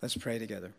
Let's pray together.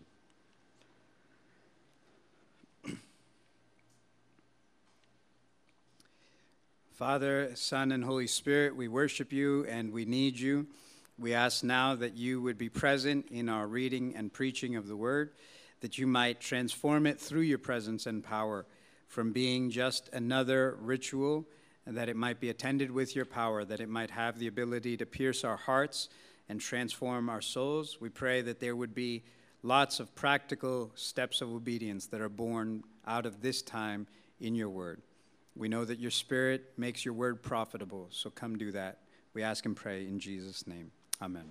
Father, Son, and Holy Spirit, we worship you and we need you. We ask now that you would be present in our reading and preaching of the word, that you might transform it through your presence and power from being just another ritual, and that it might be attended with your power, that it might have the ability to pierce our hearts and transform our souls. We pray that there would be lots of practical steps of obedience that are born out of this time in your word. We know that your Spirit makes your word profitable, so come do that. We ask and pray in Jesus' name. Amen.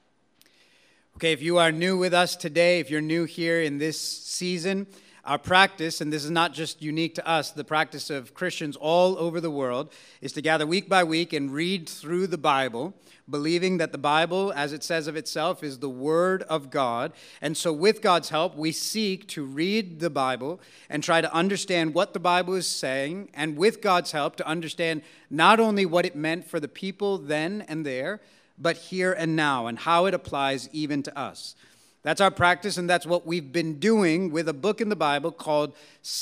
Okay, if you are new with us today, if you're new here in this season, our practice, and this is not just unique to us, the practice of Christians all over the world, is to gather week by week and read through the Bible, believing that the Bible, as it says of itself, is the Word of God. And so with God's help, we seek to read the Bible and try to understand what the Bible is saying, and with God's help, to understand not only what it meant for the people then and there, but here and now, and how it applies even to us. That's our practice, and that's what we've been doing with a book in the Bible called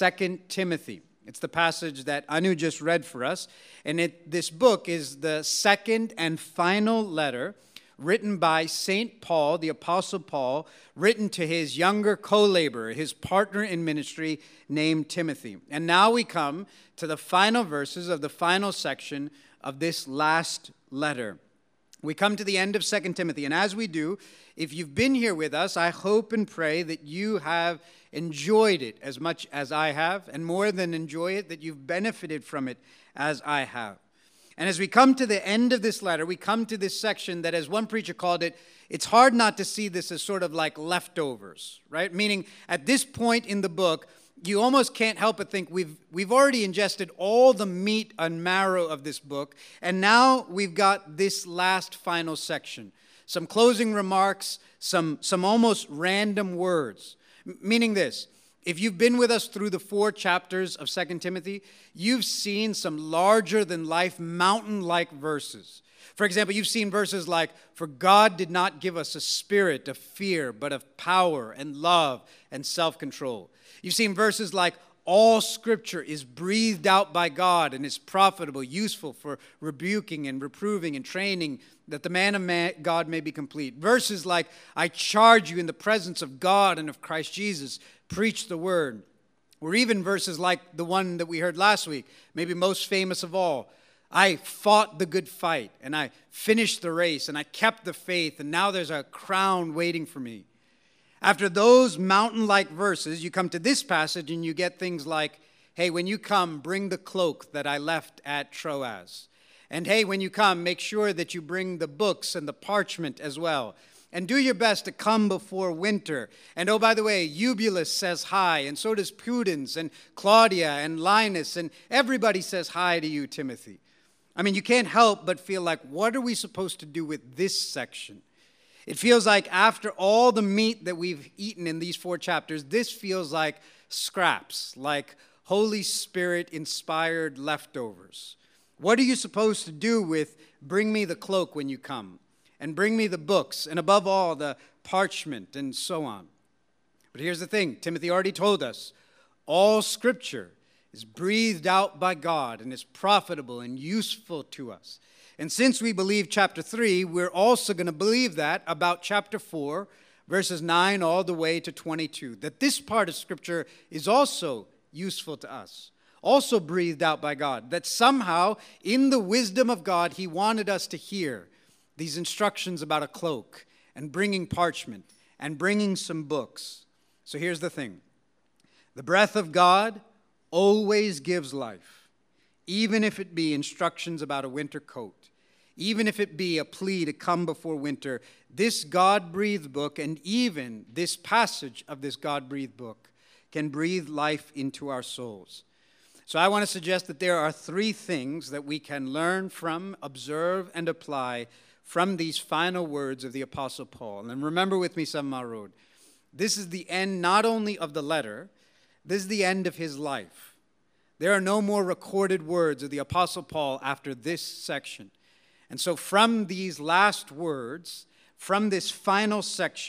2 Timothy. It's the passage that Anu just read for us, and this book is the second and final letter written by St. Paul, the Apostle Paul, written to his younger co-laborer, his partner in ministry named Timothy. And now we come to the final verses of the final section of this last letter. We come to the end of 2 Timothy, and as we do, if you've been here with us, I hope and pray that you have enjoyed it as much as I have, and more than enjoy it, that you've benefited from it as I have. And as we come to the end of this letter, we come to this section that, as one preacher called it, it's hard not to see this as sort of like leftovers, right? Meaning, at this point in the book, you almost can't help but think we've already ingested all the meat and marrow of this book, and now we've got this last final section. Some closing remarks, some almost random words. Meaning this, if you've been with us through the 4 chapters of 2 Timothy, you've seen some larger-than-life, mountain-like verses. For example, you've seen verses like, "For God did not give us a spirit of fear, but of power and love and self-control." You've seen verses like, "All Scripture is breathed out by God and is profitable, useful for rebuking and reproving and training, that the man of God may be complete." Verses like, "I charge you in the presence of God and of Christ Jesus, preach the word." Or even verses like the one that we heard last week, maybe most famous of all, "I fought the good fight, and I finished the race, and I kept the faith, and now there's a crown waiting for me." After those mountain-like verses, you come to this passage and you get things like, "Hey, when you come, bring the cloak that I left at Troas. And hey, when you come, make sure that you bring the books and the parchment as well. And do your best to come before winter. And oh, by the way, Eubulus says hi, and so does Pudens and Claudia and Linus, and everybody says hi to you, Timothy." I mean, you can't help but feel like, what are we supposed to do with this section? It feels like after all the meat that we've eaten in these 4 chapters, this feels like scraps, like Holy Spirit-inspired leftovers. What are you supposed to do with "bring me the cloak when you come," and "bring me the books," and above all, the parchment, and so on? But here's the thing. Timothy already told us, all Scripture is breathed out by God and is profitable and useful to us. And since we believe chapter 3, we're also going to believe that about chapter 4, verses 9 all the way to 22, that this part of Scripture is also useful to us, also breathed out by God, that somehow in the wisdom of God, He wanted us to hear these instructions about a cloak and bringing parchment and bringing some books. So here's the thing. The breath of God always gives life, even if it be instructions about a winter coat. Even if it be a plea to come before winter, this God-breathed book, and even this passage of this God-breathed book, can breathe life into our souls. So I want to suggest that there are 3 things that we can learn from, observe, and apply from these final words of the Apostle Paul. And remember with me, Samarod, this is the end not only of the letter, this is the end of his life. There are no more recorded words of the Apostle Paul after this section. And so from these last words, from this final section,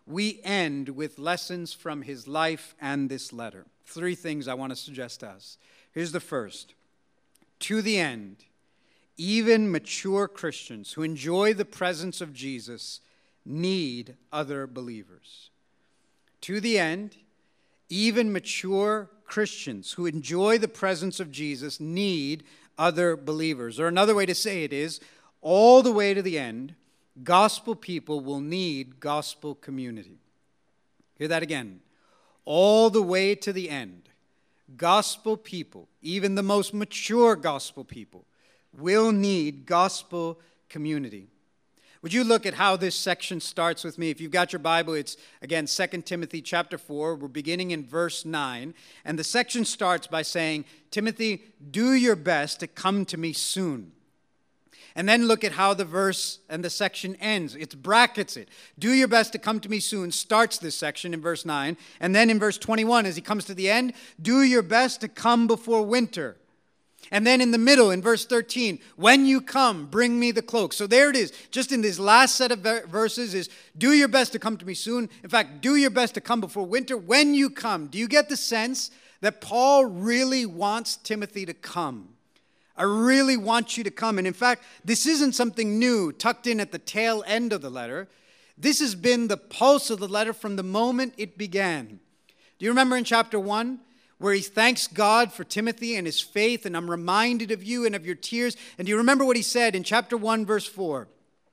we end with lessons from his life and this letter. 3 things I want to suggest to us. Here's the first. To the end, even mature Christians who enjoy the presence of Jesus need other believers. To the end, even mature Christians who enjoy the presence of Jesus need other believers. Or another way to say it is, all the way to the end, gospel people will need gospel community. Hear that again. All the way to the end, gospel people, even the most mature gospel people, will need gospel community. Would you look at how this section starts with me? If you've got your Bible, it's, again, 2 Timothy chapter 4. We're beginning in verse 9. And the section starts by saying, Timothy, do your best to come to me soon. And then look at how the verse and the section ends. It brackets it. Do your best to come to me soon starts this section in verse 9. And then in verse 21, as he comes to the end, do your best to come before winter. And then in the middle, in verse 13, when you come, bring me the cloak. So there it is. Just in this last set of verses is, do your best to come to me soon. In fact, do your best to come before winter. When you come, do you get the sense that Paul really wants Timothy to come? I really want you to come. And in fact, this isn't something new tucked in at the tail end of the letter. This has been the pulse of the letter from the moment it began. Do you remember in chapter 1? Where he thanks God for Timothy and his faith, and I'm reminded of you and of your tears. And do you remember what he said in chapter 1, verse 4?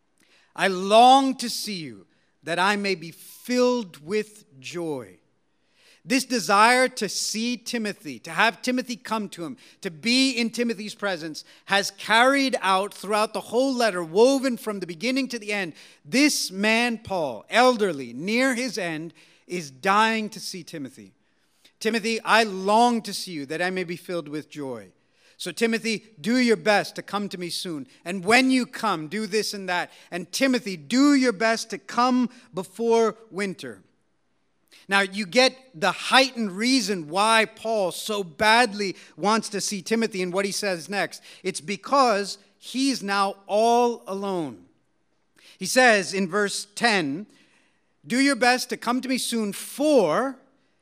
I long to see you, that I may be filled with joy. This desire to see Timothy, to have Timothy come to him, to be in Timothy's presence, has carried out throughout the whole letter, woven from the beginning to the end. This man, Paul, elderly, near his end, is dying to see Timothy. Timothy, I long to see you, that I may be filled with joy. So Timothy, do your best to come to me soon. And when you come, do this and that. And Timothy, do your best to come before winter. Now, you get the heightened reason why Paul so badly wants to see Timothy and what he says next. It's because he's now all alone. He says in verse 10, do your best to come to me soon, for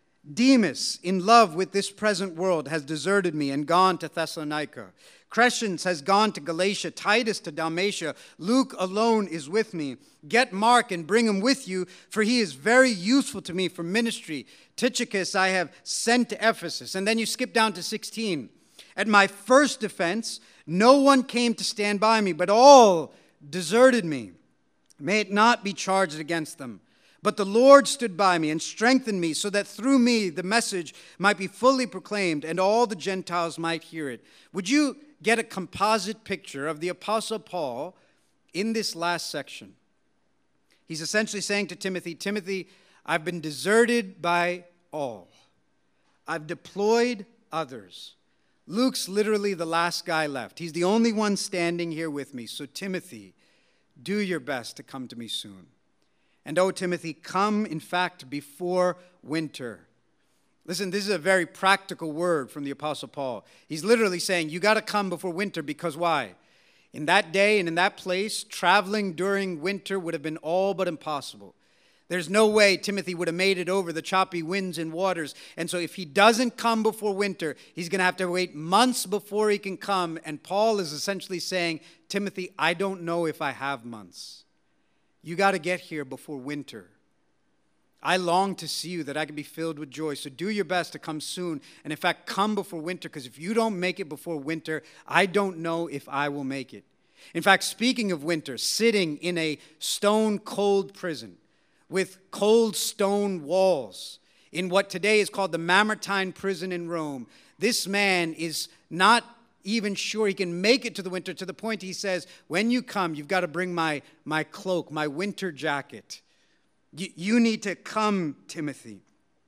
Demas, in love with this present world, has deserted me and gone to Thessalonica. Crescens has gone to Galatia, Titus to Dalmatia. Luke alone is with me. Get Mark and bring him with you, for he is very useful to me for ministry. Tychicus I have sent to Ephesus. And then you skip down to 16. At my first defense, no one came to stand by me, but all deserted me. May it not be charged against them. But the Lord stood by me and strengthened me, so that through me the message might be fully proclaimed and all the Gentiles might hear it. Would you get a composite picture of the Apostle Paul in this last section? He's essentially saying to Timothy, Timothy, I've been deserted by all. I've deployed others. Luke's literally the last guy left. He's the only one standing here with me. So Timothy, do your best to come to me soon. And oh, Timothy, come, in fact, before winter. Listen, this is a very practical word from the Apostle Paul. He's literally saying, you got to come before winter, because why? In that day and in that place, traveling during winter would have been all but impossible. There's no way Timothy would have made it over the choppy winds and waters. And so if he doesn't come before winter, he's going to have to wait months before he can come. And Paul is essentially saying, Timothy, I don't know if I have months. You got to get here before winter. I long to see you, that I can be filled with joy. So do your best to come soon. And in fact, come before winter, because if you don't make it before winter, I don't know if I will make it. In fact, speaking of winter, sitting in a stone-cold prison with cold stone walls in what today is called the Mamertine prison in Rome, this man is not even sure he can make it to the winter, to the point he says, when you come, you've got to bring my cloak, my winter jacket. You need to come, Timothy.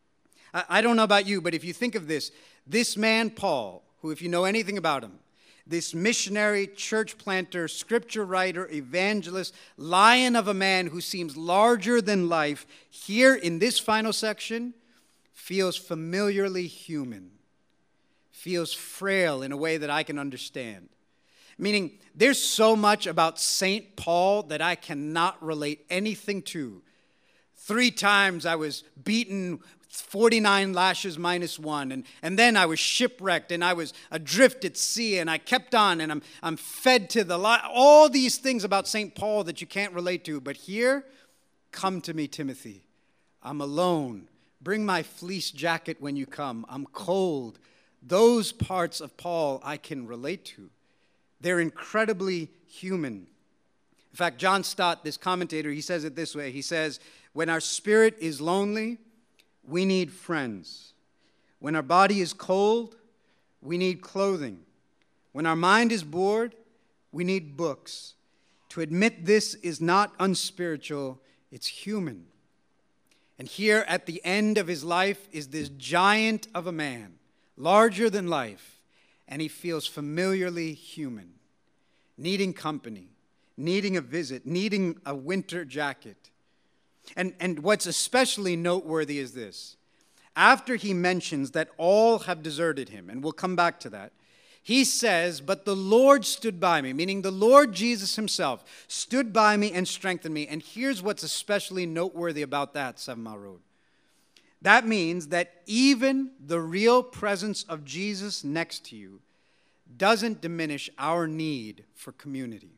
I don't know about you, but if you think of this man, Paul, who, if you know anything about him, this missionary, church planter, scripture writer, evangelist, lion of a man who seems larger than life, here in this final section, feels familiarly human. Feels frail in a way that I can understand. Meaning, there's so much about St. Paul that I cannot relate anything to 3 times I was beaten 49 lashes minus 1. And then I was shipwrecked and I was adrift at sea and I kept on and I'm fed to the light. All these things about St. Paul that you can't relate to. But here, come to me, Timothy. I'm alone. Bring my fleece jacket when you come. I'm cold. Those parts of Paul I can relate to. They're incredibly human. In fact, John Stott, this commentator, he says it this way. He says, when our spirit is lonely, we need friends. When our body is cold, we need clothing. When our mind is bored, we need books. To admit this is not unspiritual, it's human. And here at the end of his life is this giant of a man, larger than life, and he feels familiarly human, needing company, needing a visit, needing a winter jacket. And what's especially noteworthy is this. After he mentions that all have deserted him, and we'll come back to that, he says, but the Lord stood by me, meaning the Lord Jesus himself stood by me and strengthened me. And here's what's especially noteworthy about that, 7 Mile Road. That means that even the real presence of Jesus next to you doesn't diminish our need for community.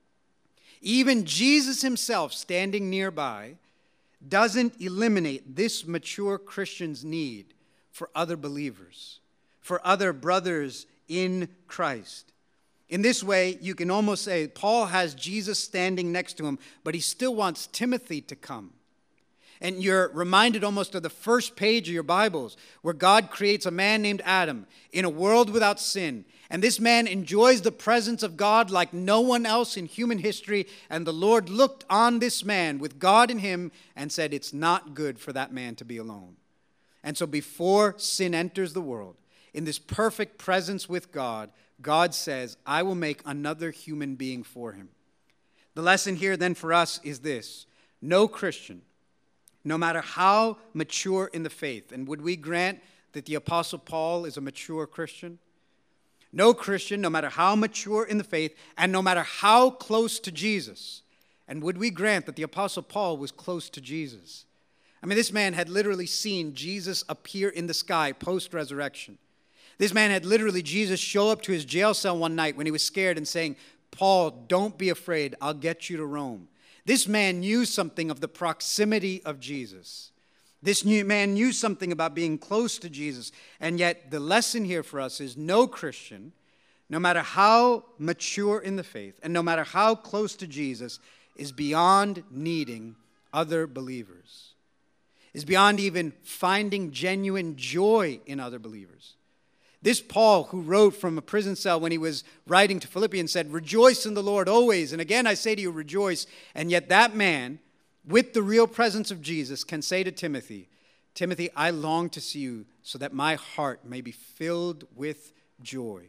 Even Jesus himself standing nearby doesn't eliminate this mature Christian's need for other believers, for other brothers in Christ. In this way, you can almost say Paul has Jesus standing next to him, but he still wants Timothy to come. And you're reminded almost of the first page of your Bibles, where God creates a man named Adam in a world without sin. And this man enjoys the presence of God like no one else in human history. And the Lord looked on this man with God in him and said, it's not good for that man to be alone. And so before sin enters the world, in this perfect presence with God, God says, I will make another human being for him. The lesson here then for us is this. No Christian, no matter how mature in the faith, and would we grant that the Apostle Paul is a mature Christian? No Christian, no matter how mature in the faith, and no matter how close to Jesus, and would we grant that the Apostle Paul was close to Jesus? I mean, this man had literally seen Jesus appear in the sky post-resurrection. This man had literally Jesus show up to his jail cell one night when he was scared and saying, Paul, don't be afraid, I'll get you to Rome. This man knew something of the proximity of Jesus. This man knew something about being close to Jesus. And yet the lesson here for us is no Christian, no matter how mature in the faith, and no matter how close to Jesus, is beyond needing other believers. Is beyond even finding genuine joy in other believers. This Paul, who wrote from a prison cell when he was writing to Philippians, said, rejoice in the Lord always. And again, I say to you, rejoice. And yet that man, with the real presence of Jesus, can say to Timothy, Timothy, I long to see you so that my heart may be filled with joy.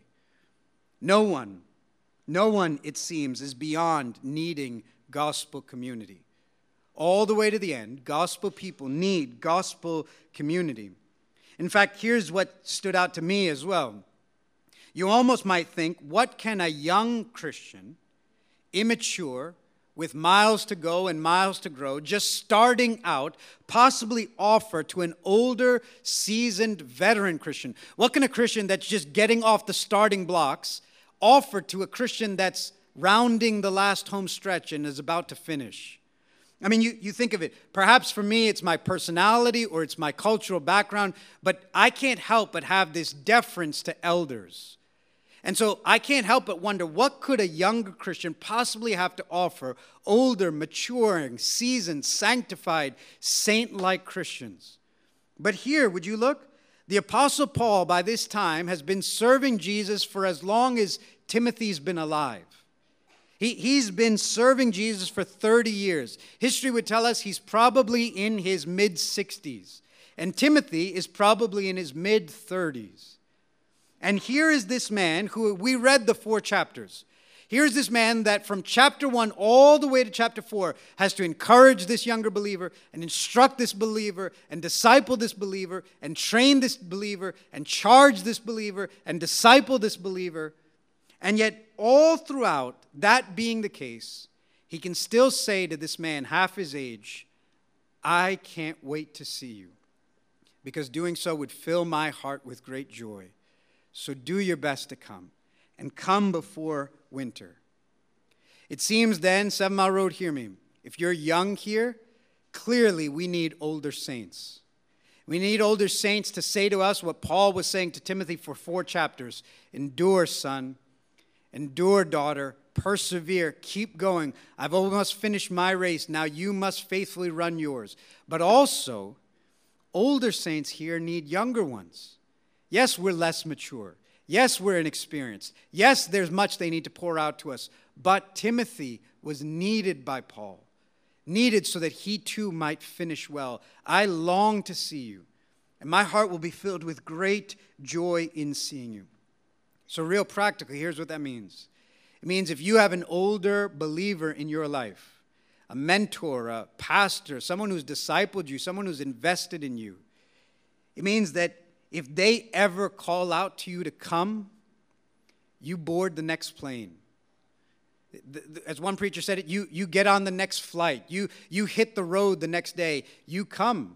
No one, it seems, is beyond needing gospel community. All the way to the end, gospel people need gospel community. In fact, here's what stood out to me as well. You almost might think, what can a young Christian, immature, with miles to go and miles to grow, just starting out, possibly offer to an older, seasoned, veteran Christian? What can a Christian that's just getting off the starting blocks offer to a Christian that's rounding the last home stretch and is about to finish? I mean, you think of it. Perhaps for me, it's my personality or it's my cultural background, but I can't help but have this deference to elders. And so I can't help but wonder, what could a younger Christian possibly have to offer older, maturing, seasoned, sanctified, saint-like Christians? But here, would you look? The Apostle Paul, by this time, has been serving Jesus for as long as Timothy's been alive. He's been serving Jesus for 30 years. History would tell us he's probably in his mid-60s. And Timothy is probably in his mid-30s. And here is this man who, we read the 4 chapters. Here's this man that from chapter 1 all the way to chapter 4 has to encourage this younger believer and instruct this believer and disciple this believer and train this believer and charge this believer and disciple this believer. And yet, all throughout that being the case, he can still say to this man half his age, I can't wait to see you, because doing so would fill my heart with great joy. So do your best to come, and come before winter. It seems then, 7 Mile Road, hear me, if you're young here, clearly we need older saints. We need older saints to say to us what Paul was saying to Timothy for 4 chapters. Endure, son. Endure, daughter. Persevere. Keep going. I've almost finished my race. Now you must faithfully run yours. But also, older saints here need younger ones. Yes, we're less mature. Yes, we're inexperienced. Yes, there's much they need to pour out to us. But Timothy was needed by Paul. Needed so that he too might finish well. I long to see you, and my heart will be filled with great joy in seeing you. So real practically, here's what that means. It means if you have an older believer in your life, a mentor, a pastor, someone who's discipled you, someone who's invested in you, it means that if they ever call out to you to come, you board the next plane. As one preacher said it, you get on the next flight. You hit the road the next day. You come.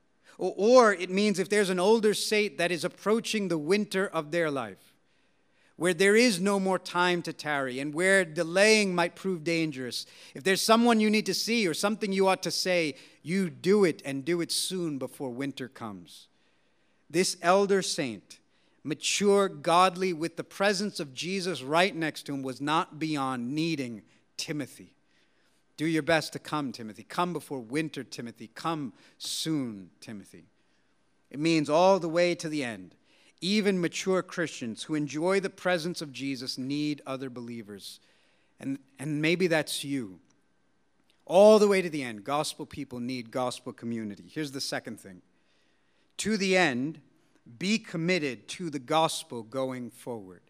Or it means if there's an older saint that is approaching the winter of their life, where there is no more time to tarry and where delaying might prove dangerous, if there's someone you need to see or something you ought to say, you do it, and do it soon before winter comes. This elder saint, mature, godly, with the presence of Jesus right next to him, was not beyond needing Timothy. Do your best to come, Timothy. Come before winter, Timothy. Come soon, Timothy. It means all the way to the end. Even mature Christians who enjoy the presence of Jesus need other believers. And maybe that's you. All the way to the end, gospel people need gospel community. Here's the second thing. To the end, be committed to the gospel going forward.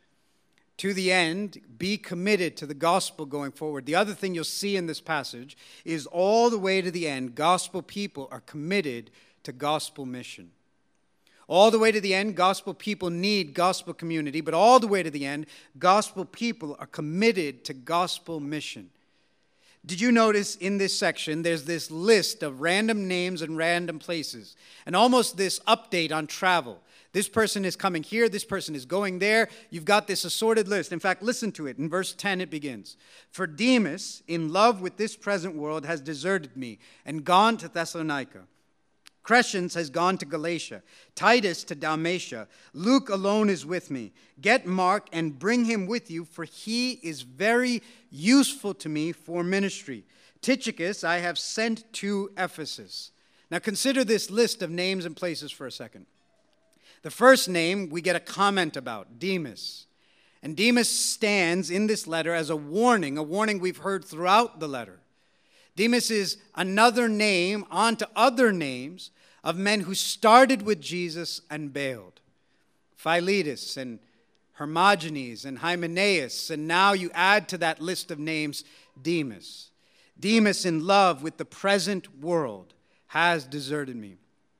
To the end, be committed to the gospel going forward. The other thing you'll see in this passage is all the way to the end, gospel people are committed to gospel mission. All the way to the end, gospel people need gospel community, but all the way to the end, gospel people are committed to gospel mission. Did you notice in this section, there's this list of random names and random places, and almost this update on travel. This person is coming here, this person is going there. You've got this assorted list. In fact, listen to it. In verse 10, it begins. For Demas, in love with this present world, has deserted me and gone to Thessalonica. Crescens has gone to Galatia, Titus to Dalmatia. Luke alone is with me. Get Mark and bring him with you, for he is very useful to me for ministry. Tychicus I have sent to Ephesus. Now consider this list of names and places for a second. The first name we get a comment about, Demas. And Demas stands in this letter as a warning we've heard throughout the letter. Demas is another name onto other names of men who started with Jesus and bailed. Philetus and Hermogenes and Hymenaeus, and now you add to that list of names Demas. Demas, in love with the present world, has deserted me.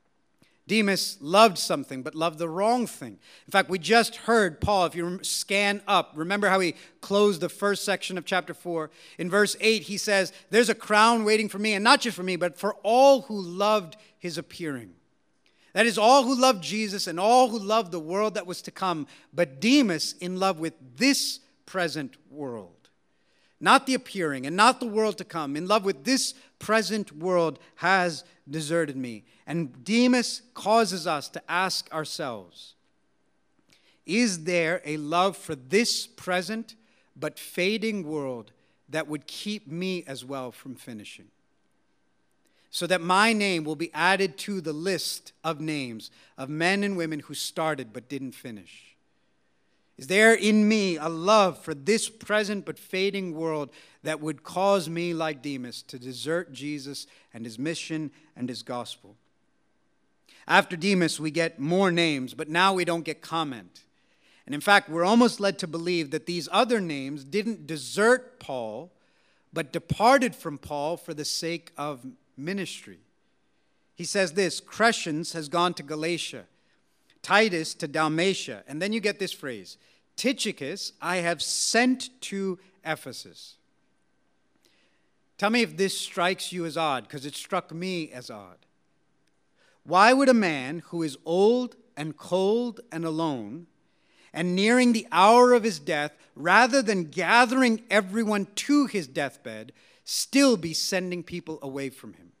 Demas loved something, but loved the wrong thing. In fact, we just heard Paul, if you scan up, remember how he closed the first section of chapter 4? In verse 8, he says, there's a crown waiting for me, and not just for me, but for all who loved his appearing. That is, all who loved Jesus and all who loved the world that was to come. But Demas, in love with this present world, not the appearing and not the world to come, in love with this present world, has deserted me. And Demas causes us to ask ourselves, is there a love for this present but fading world that would keep me as well from finishing? So that my name will be added to the list of names of men and women who started but didn't finish. Is there in me a love for this present but fading world that would cause me, like Demas, to desert Jesus and his mission and his gospel? After Demas, we get more names, but now we don't get comment. And in fact, we're almost led to believe that these other names didn't desert Paul, but departed from Paul for the sake of ministry. He says this, Crescens has gone to Galatia, Titus to Dalmatia. And then you get this phrase, Tychicus I have sent to Ephesus. Tell me if this strikes you as odd, because it struck me as odd. Why would a man who is old and cold and alone and nearing the hour of his death, rather than gathering everyone to his deathbed, still be sending people away from him?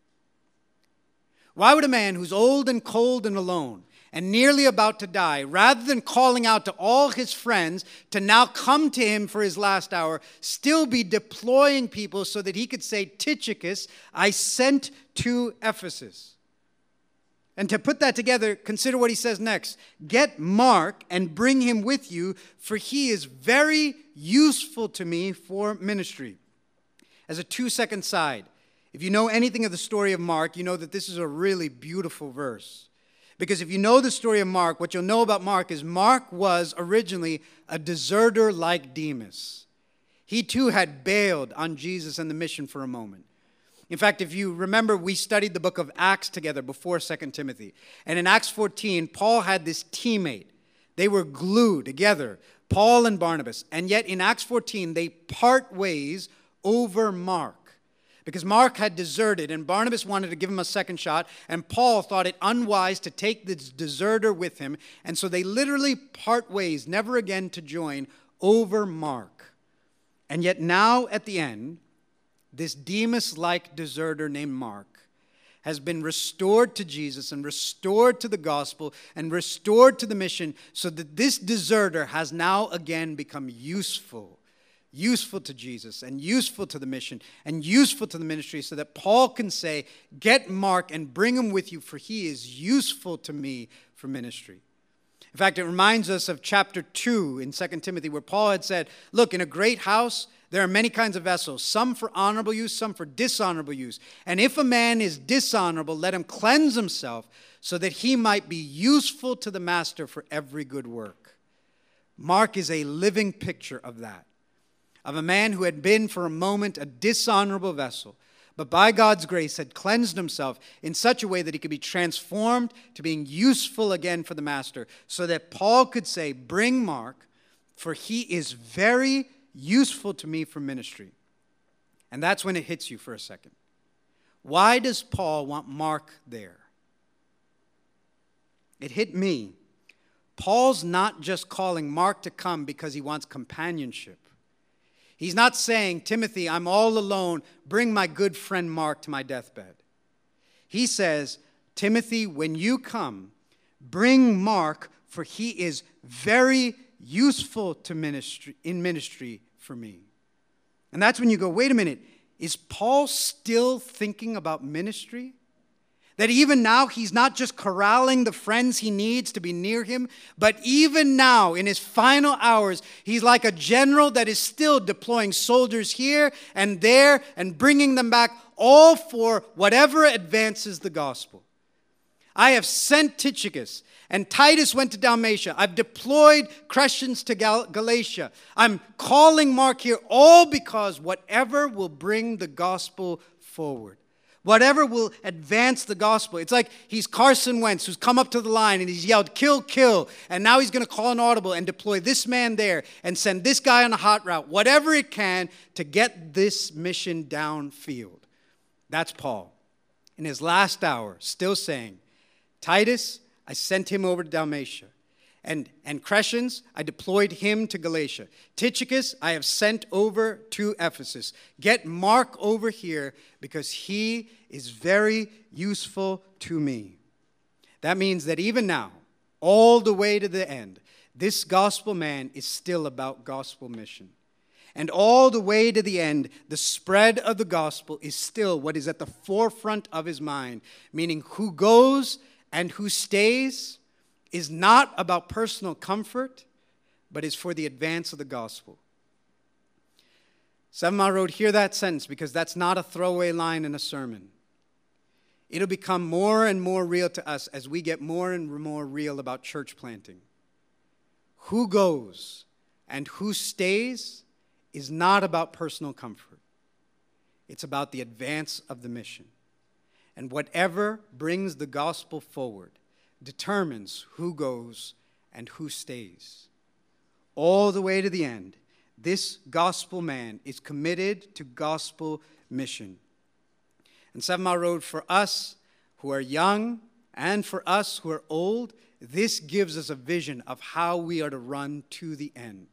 Why would a man who's old and cold and alone and nearly about to die, rather than calling out to all his friends to now come to him for his last hour, still be deploying people so that he could say, Tychicus, I sent to Ephesus? And to put that together, consider what he says next. Get Mark and bring him with you, for he is very useful to me for ministry. As a 2-second side, if you know anything of the story of Mark, you know that this is a really beautiful verse. Because if you know the story of Mark, what you'll know about Mark is Mark was originally a deserter like Demas. He too had bailed on Jesus and the mission for a moment. In fact, if you remember, we studied the book of Acts together before 2 Timothy. And in Acts 14, Paul had this teammate. They were glued together, Paul and Barnabas. And yet in Acts 14, they part ways over Mark. Because Mark had deserted, and Barnabas wanted to give him a second shot, and Paul thought it unwise to take this deserter with him, and so they literally part ways, never again to join, over Mark. And yet now, at the end, this Demas-like deserter named Mark has been restored to Jesus and restored to the gospel and restored to the mission, so that this deserter has now again become useful to Jesus and useful to the mission and useful to the ministry, so that Paul can say, get Mark and bring him with you, for he is useful to me for ministry. In fact, it reminds us of chapter 2 in 2 Timothy, where Paul had said, look, in a great house, there are many kinds of vessels, some for honorable use, some for dishonorable use. And if a man is dishonorable, let him cleanse himself, so that he might be useful to the master for every good work. Mark is a living picture of that, of a man who had been for a moment a dishonorable vessel, but by God's grace had cleansed himself in such a way that he could be transformed to being useful again for the master, so that Paul could say, bring Mark, for he is very useful to me for ministry. And that's when it hits you for a second. Why does Paul want Mark there? It hit me. Paul's not just calling Mark to come because he wants companionship. He's not saying, Timothy, I'm all alone. Bring my good friend Mark to my deathbed. He says, Timothy, when you come, bring Mark, for he is very useful to ministry for me. And that's when you go, wait a minute, is Paul still thinking about ministry? That even now he's not just corralling the friends he needs to be near him, but even now in his final hours, he's like a general that is still deploying soldiers here and there and bringing them back, all for whatever advances the gospel. I have sent Tychicus, and Titus went to Dalmatia. I've deployed Crescens to Galatia. I'm calling Mark here, all because whatever will bring the gospel forward. Whatever will advance the gospel. It's like he's Carson Wentz, who's come up to the line and he's yelled, kill, kill. And now he's going to call an audible and deploy this man there and send this guy on a hot route. Whatever it can to get this mission downfield. That's Paul. In his last hour, still saying, Titus, I sent him over to Dalmatia. And Crescens, I deployed him to Galatia. Tychicus, I have sent over to Ephesus. Get Mark over here because he is very useful to me. That means that even now, all the way to the end, this gospel man is still about gospel mission. And all the way to the end, the spread of the gospel is still what is at the forefront of his mind, meaning who goes and who stays is not about personal comfort, but is for the advance of the gospel. 7 Mile Road, hear that sentence, because that's not a throwaway line in a sermon. It'll become more and more real to us as we get more and more real about church planting. Who goes and who stays is not about personal comfort. It's about the advance of the mission. And whatever brings the gospel forward determines who goes and who stays. All the way to the end, this gospel man is committed to gospel mission. And 7 Mile Road, for us who are young and for us who are old, this gives us a vision of how we are to run to the end.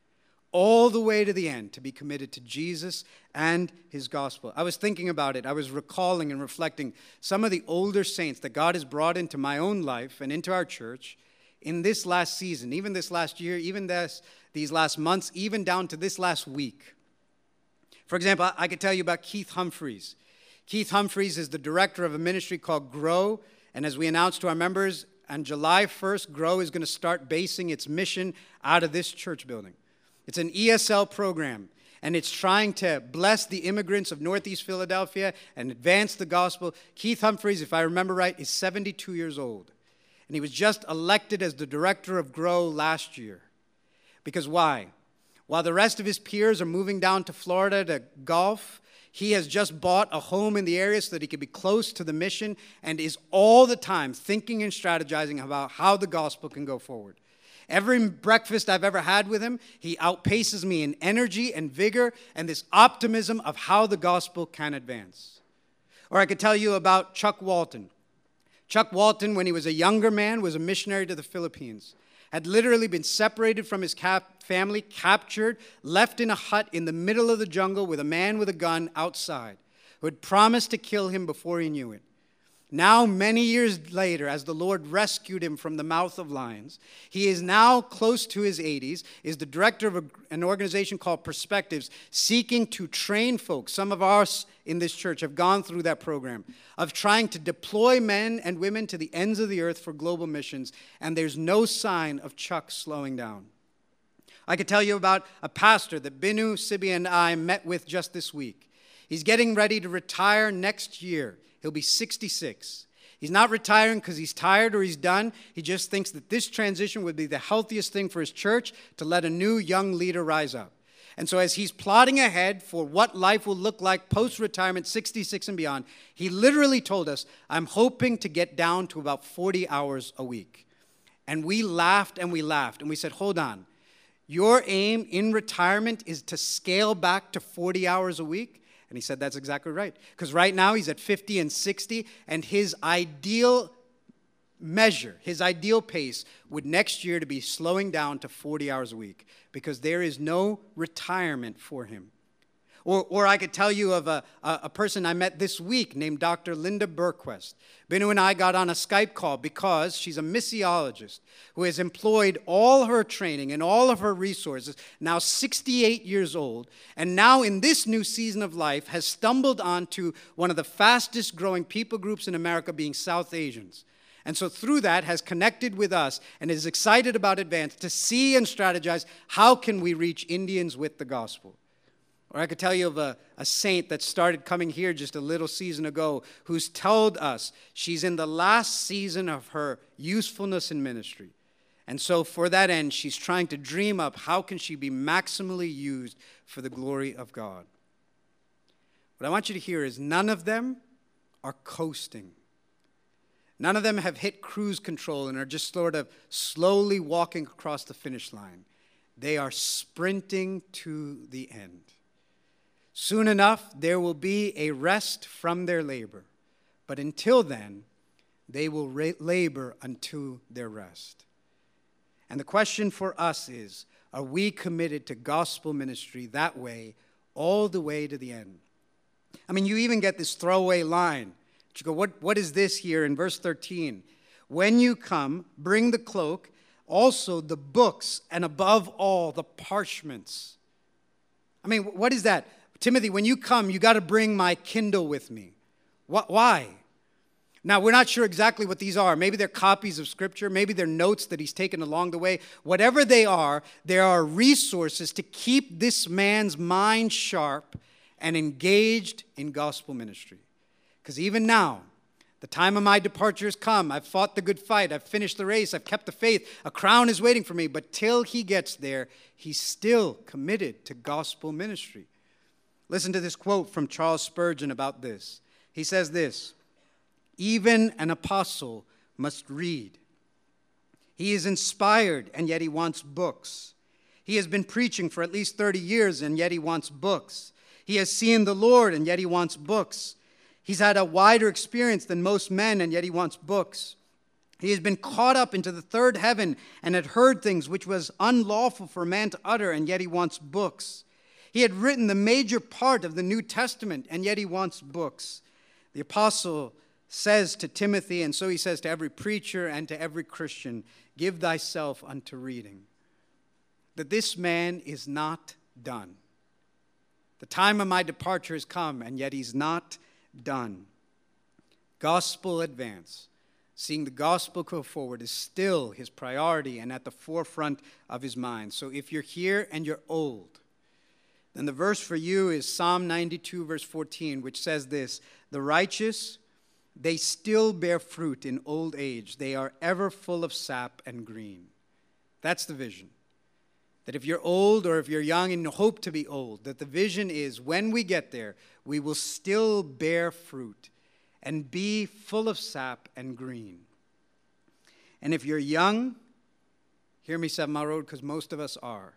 All the way to the end, to be committed to Jesus and his gospel. I was thinking about it. I was recalling and reflecting some of the older saints that God has brought into my own life and into our church in this last season, even this last year, even these last months, even down to this last week. For example, I could tell you about Keith Humphreys. Keith Humphreys is the director of a ministry called Grow, and as we announced to our members, on July 1st, Grow is going to start basing its mission out of this church building. It's an ESL program, and it's trying to bless the immigrants of Northeast Philadelphia and advance the gospel. Keith Humphreys, if I remember right, is 72 years old, and he was just elected as the director of Grow last year. Because why? While the rest of his peers are moving down to Florida to golf, he has just bought a home in the area so that he can be close to the mission and is all the time thinking and strategizing about how the gospel can go forward. Every breakfast I've ever had with him, he outpaces me in energy and vigor and this optimism of how the gospel can advance. Or I could tell you about Chuck Walton. Chuck Walton, when he was a younger man, was a missionary to the Philippines. Had literally been separated from his family, captured, left in a hut in the middle of the jungle with a man with a gun outside who had promised to kill him before he knew it. Now, many years later, as the Lord rescued him from the mouth of lions, he is now close to his 80s, is the director of an organization called Perspectives, seeking to train folks. Some of us in this church have gone through that program of trying to deploy men and women to the ends of the earth for global missions, and there's no sign of Chuck slowing down. I could tell you about a pastor that Binu, Sibi, and I met with just this week. He's getting ready to retire next year. He'll be 66. He's not retiring because he's tired or he's done. He just thinks that this transition would be the healthiest thing for his church to let a new young leader rise up. And so as he's plotting ahead for what life will look like post-retirement, 66 and beyond, he literally told us, I'm hoping to get down to about 40 hours a week. And we laughed and we laughed. And we said, hold on. Your aim in retirement is to scale back to 40 hours a week? And he said, that's exactly right. Because right now he's at 50 and 60, and his ideal measure, his ideal pace would next year to be slowing down to 40 hours a week because there is no retirement for him. Or I could tell you of a person I met this week named Dr. Linda Berquist. Binu and I got on a Skype call because she's a missiologist who has employed all her training and all of her resources, now 68 years old, and now in this new season of life has stumbled onto one of the fastest growing people groups in America, being South Asians. And so through that has connected with us and is excited about advance to see and strategize how can we reach Indians with the gospel. Or I could tell you of a saint that started coming here just a little season ago who's told us she's in the last season of her usefulness in ministry. And so for that end, she's trying to dream up how can she be maximally used for the glory of God. What I want you to hear is none of them are coasting. None of them have hit cruise control and are just sort of slowly walking across the finish line. They are sprinting to the end. Soon enough, there will be a rest from their labor. But until then, they will labor unto their rest. And the question for us is, are we committed to gospel ministry that way, all the way to the end? I mean, you even get this throwaway line. You go, what is this here in verse 13? When you come, bring the cloak, also the books, and above all, the parchments. I mean, what is that? Timothy, when you come, you got to bring my Kindle with me. Why? Now, we're not sure exactly what these are. Maybe they're copies of Scripture. Maybe they're notes that he's taken along the way. Whatever they are, there are resources to keep this man's mind sharp and engaged in gospel ministry. Because even now, the time of my departure has come. I've fought the good fight. I've finished the race. I've kept the faith. A crown is waiting for me. But till he gets there, he's still committed to gospel ministry. Listen to this quote from Charles Spurgeon about this. He says this, even an apostle must read. He is inspired, and yet he wants books. He has been preaching for at least 30 years, and yet he wants books. He has seen the Lord, and yet he wants books. He's had a wider experience than most men, and yet he wants books. He has been caught up into the third heaven and had heard things which was unlawful for man to utter, and yet he wants books. He had written the major part of the New Testament, and yet he wants books. The apostle says to Timothy, and so he says to every preacher and to every Christian, give thyself unto reading. That this man is not done. The time of my departure has come, and yet he's not done. Gospel advance. Seeing the gospel go forward is still his priority and at the forefront of his mind. So if you're here and you're old, then the verse for you is Psalm 92, verse 14, which says this, the righteous, they still bear fruit in old age. They are ever full of sap and green. That's the vision. That if you're old or if you're young and hope to be old, that the vision is when we get there, we will still bear fruit and be full of sap and green. And if you're young, hear me, 7 Mile Road, because most of us are.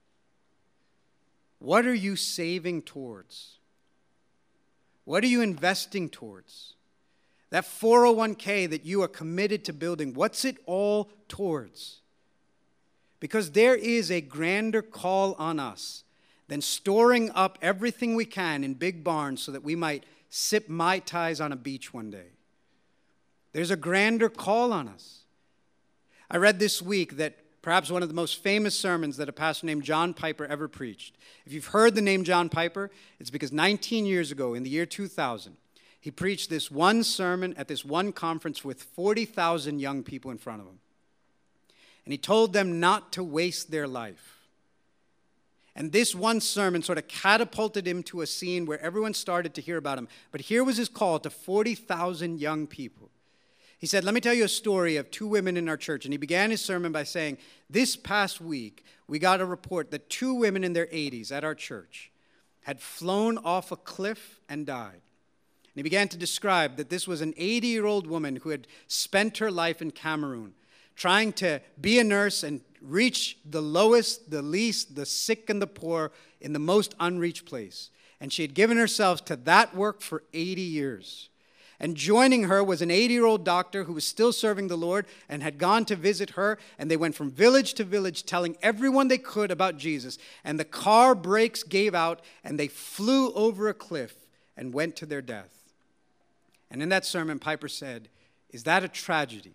What are you saving towards? What are you investing towards? That 401k that you are committed to building, what's it all towards? Because there is a grander call on us than storing up everything we can in big barns so that we might sip Mai Tais on a beach one day. There's a grander call on us. I read this week that perhaps one of the most famous sermons that a pastor named John Piper ever preached. If you've heard the name John Piper, it's because 19 years ago, in the year 2000, he preached this one sermon at this one conference with 40,000 young people in front of him. And he told them not to waste their life. And this one sermon sort of catapulted him to a scene where everyone started to hear about him. But here was his call to 40,000 young people. He said, let me tell you a story of 2 women in our church. And he began his sermon by saying, this past week, we got a report that 2 women in their 80s at our church had flown off a cliff and died. And he began to describe that this was an 80-year-old woman who had spent her life in Cameroon trying to be a nurse and reach the lowest, the least, the sick and the poor in the most unreached place. And she had given herself to that work for 80 years. And joining her was an 80-year-old doctor who was still serving the Lord and had gone to visit her. And they went from village to village telling everyone they could about Jesus. And the car brakes gave out and they flew over a cliff and went to their death. And in that sermon, Piper said, is that a tragedy?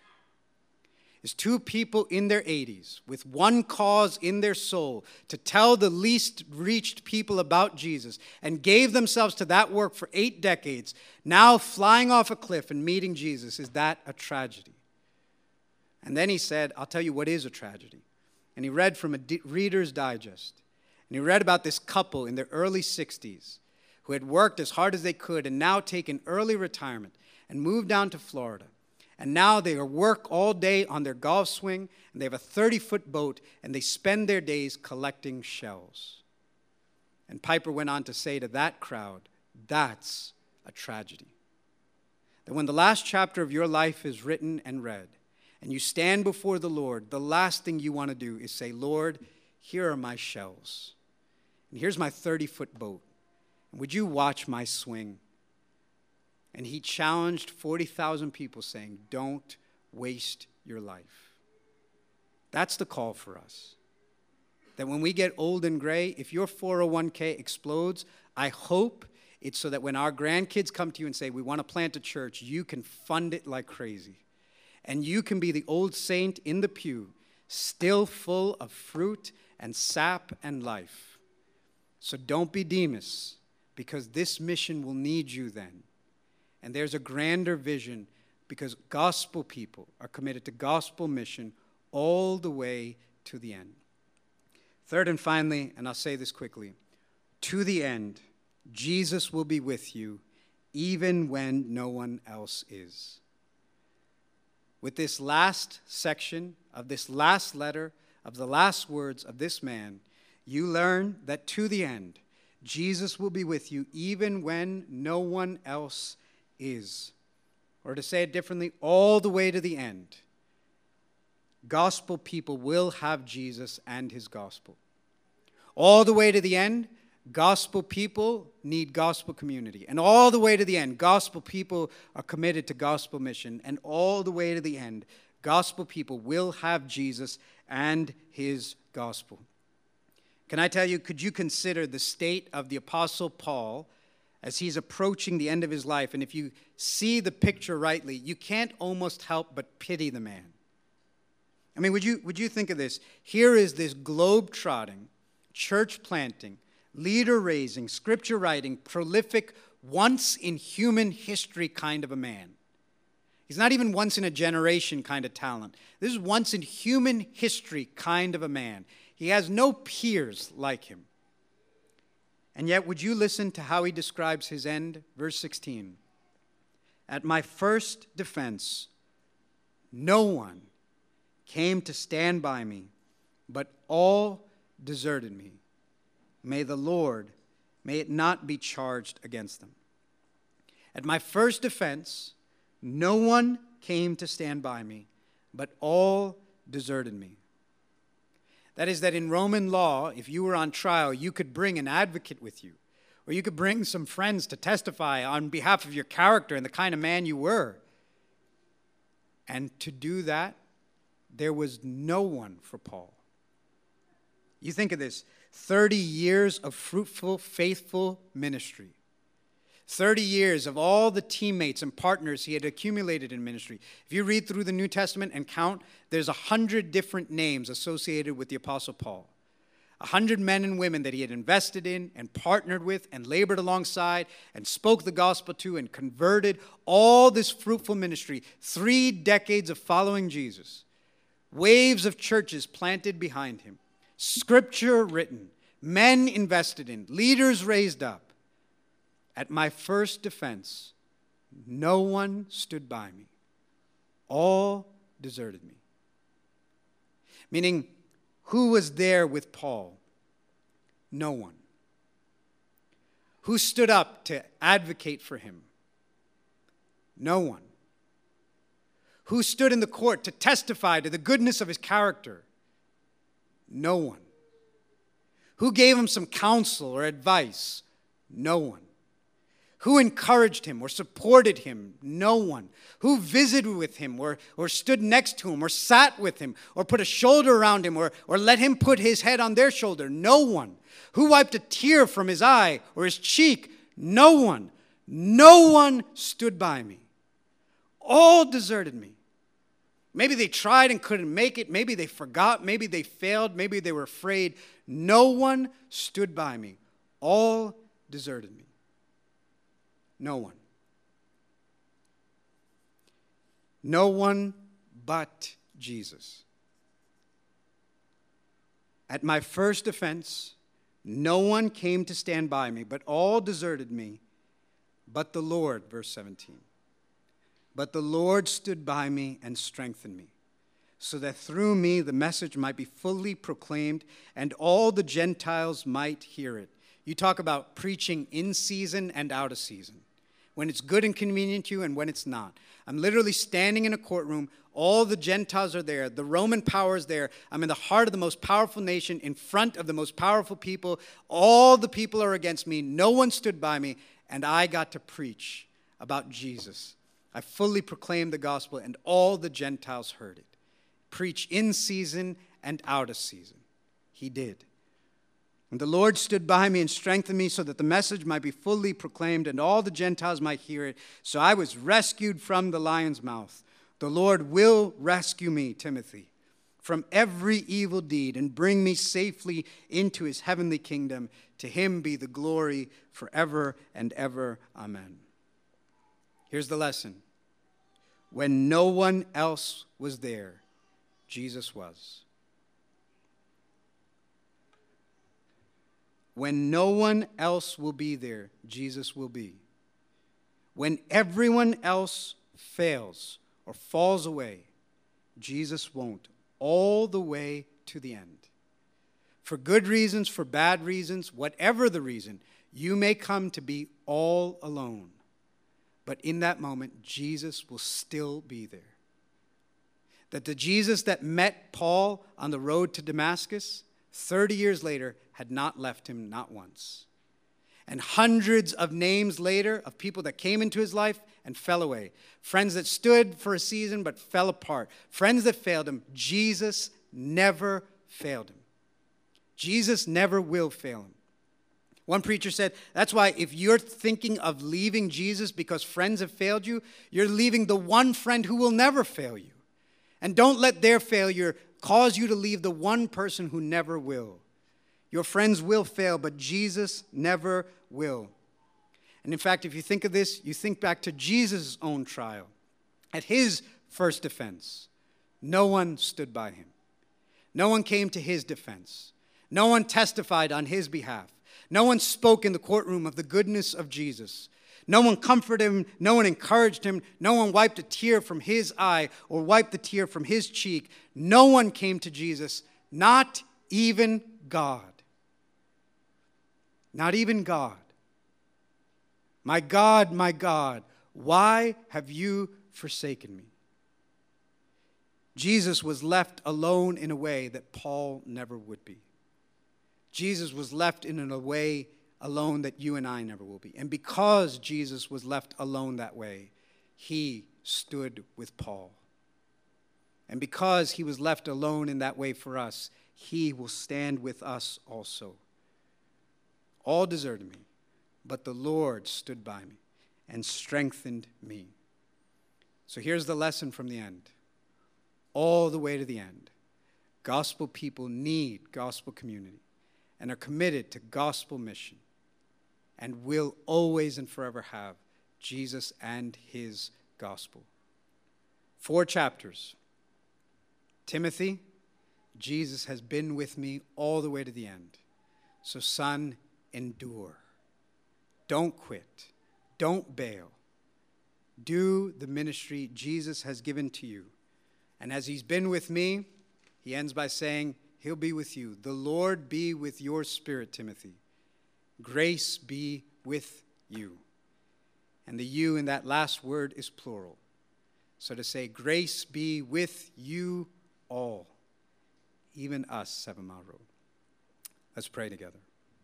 Is 2 people in their 80s with one cause in their soul to tell the least reached people about Jesus and gave themselves to that work for 8 decades, now flying off a cliff and meeting Jesus, is that a tragedy? And then he said, I'll tell you what is a tragedy. And he read from a Reader's Digest. And he read about this couple in their early 60s who had worked as hard as they could and now taken early retirement and moved down to Florida. And now they work all day on their golf swing, and they have a 30-foot boat, and they spend their days collecting shells. And Piper went on to say to that crowd, that's a tragedy. That when the last chapter of your life is written and read, and you stand before the Lord, the last thing you want to do is say, Lord, here are my shells, and here's my 30-foot boat. Would you watch my swing? And he challenged 40,000 people saying, don't waste your life. That's the call for us. That when we get old and gray, if your 401k explodes, I hope it's so that when our grandkids come to you and say, we want to plant a church, you can fund it like crazy. And you can be the old saint in the pew, still full of fruit and sap and life. So don't be Demas, because this mission will need you then. And there's a grander vision because gospel people are committed to gospel mission all the way to the end. Third and finally, and I'll say this quickly, to the end, Jesus will be with you even when no one else is. With this last section of this last letter, of the last words of this man, you learn that to the end, Jesus will be with you even when no one else is. Or to say it differently, all the way to the end, gospel people will have Jesus and his gospel. All the way to the end, Gospel people need gospel community. And all the way to the end, gospel people are committed to gospel mission. And all the way to the end, gospel people will have Jesus and his gospel. Can I tell you, could you consider the state of the Apostle Paul as he's approaching the end of his life? And if you see the picture rightly, you can't almost help but pity the man. I mean, would you think of this? Here is this globe-trotting, church-planting, leader-raising, scripture-writing, prolific, once-in-human history kind of a man. He's not even once-in-a-generation kind of talent. This is once-in-human history kind of a man. He has no peers like him. And yet, would you listen to how he describes his end? Verse 16. At my first defense, no one came to stand by me, but all deserted me. May it not be charged against them. At my first defense, no one came to stand by me, but all deserted me. That is, that in Roman law, if you were on trial, you could bring an advocate with you, or you could bring some friends to testify on behalf of your character and the kind of man you were. And to do that, there was no one for Paul. You think of this, 30 years of fruitful, faithful ministry. 30 years of all the teammates and partners he had accumulated in ministry. If you read through the New Testament and count, there's 100 different names associated with the Apostle Paul. 100 men and women that he had invested in and partnered with and labored alongside and spoke the gospel to and converted. All this fruitful ministry. 3 decades of following Jesus. Waves of churches planted behind him. Scripture written. Men invested in. Leaders raised up. At my first defense, no one stood by me. All deserted me. Meaning, who was there with Paul? No one. Who stood up to advocate for him? No one. Who stood in the court to testify to the goodness of his character? No one. Who gave him some counsel or advice? No one. Who encouraged him or supported him? No one. Who visited with him or stood next to him or sat with him or put a shoulder around him or let him put his head on their shoulder? No one. Who wiped a tear from his eye or his cheek? No one. No one stood by me. All deserted me. Maybe they tried and couldn't make it. Maybe they forgot. Maybe they failed. Maybe they were afraid. No one stood by me. All deserted me. No one. No one but Jesus. At my first offense, no one came to stand by me, but all deserted me, but the Lord, verse 17. But the Lord stood by me and strengthened me, so that through me the message might be fully proclaimed and all the Gentiles might hear it. You talk about preaching in season and out of season. When it's good and convenient to you and when it's not. I'm literally standing in a courtroom. All the Gentiles are there. The Roman power is there. I'm in the heart of the most powerful nation, in front of the most powerful people. All the people are against me. No one stood by me. And I got to preach about Jesus. I fully proclaimed the gospel, and all the Gentiles heard it. Preach in season and out of season. He did. And the Lord stood by me and strengthened me so that the message might be fully proclaimed and all the Gentiles might hear it. So I was rescued from the lion's mouth. The Lord will rescue me, Timothy, from every evil deed and bring me safely into his heavenly kingdom. To him be the glory forever and ever. Amen. Here's the lesson. When no one else was there, Jesus was. When no one else will be there, Jesus will be. When everyone else fails or falls away, Jesus won't, all the way to the end. For good reasons, for bad reasons, whatever the reason, you may come to be all alone. But in that moment, Jesus will still be there. That the Jesus that met Paul on the road to Damascus 30 years later had not left him, not once. And hundreds of names later of people that came into his life and fell away. Friends that stood for a season but fell apart. Friends that failed him. Jesus never failed him. Jesus never will fail him. One preacher said, that's why if you're thinking of leaving Jesus because friends have failed you, you're leaving the one friend who will never fail you. And don't let their failure cause you to leave the one person who never will. Your friends will fail, but Jesus never will. And in fact, if you think of this, you think back to Jesus' own trial. At his first defense, no one stood by him. No one came to his defense. No one testified on his behalf. No one spoke in the courtroom of the goodness of Jesus. No one comforted him. No one encouraged him. No one wiped a tear from his eye or wiped a tear from his cheek. No one came to Jesus, not even God. Not even God. My God, why have you forsaken me? Jesus was left alone in a way that Paul never would be. Jesus was left in a way alone that you and I never will be. And because Jesus was left alone that way, he stood with Paul. And because he was left alone in that way for us, he will stand with us also. All deserted me, but the Lord stood by me and strengthened me. So here's the lesson from the end. All the way to the end. Gospel people need gospel community and are committed to gospel mission and will always and forever have Jesus and his gospel. 4 chapters. Timothy, Jesus has been with me all the way to the end. So son, endure. Don't quit. Don't bail. Do the ministry Jesus has given to you. And as he's been with me, he ends by saying, he'll be with you. The Lord be with your spirit, Timothy. Grace be with you. And the you in that last word is plural. So to say, grace be with you all, even us, 7 Mile Road. Let's pray together.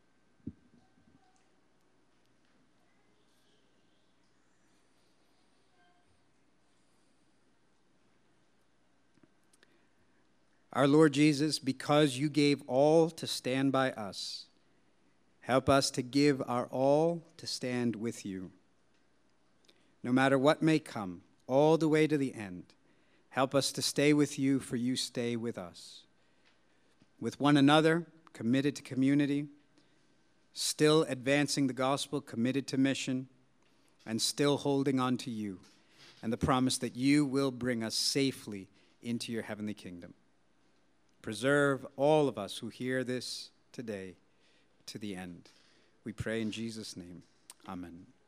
Our Lord Jesus, because you gave all to stand by us, help us to give our all to stand with you. No matter what may come, all the way to the end, help us to stay with you, for you stay with us. With one another, committed to community, still advancing the gospel, committed to mission, and still holding on to you and the promise that you will bring us safely into your heavenly kingdom. Preserve all of us who hear this today to the end. We pray in Jesus' name. Amen.